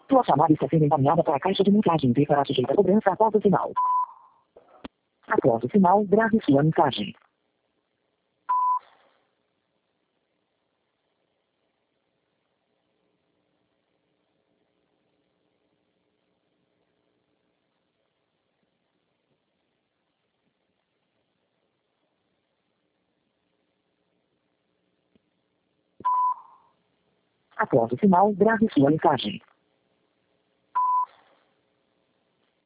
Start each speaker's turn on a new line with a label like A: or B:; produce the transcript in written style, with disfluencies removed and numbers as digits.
A: Sua chamada está sendo encaminhada para a caixa de mensagens e será sujeita a cobrança após o sinal. Após o sinal, grave sua mensagem. Após o sinal, grave sua mensagem.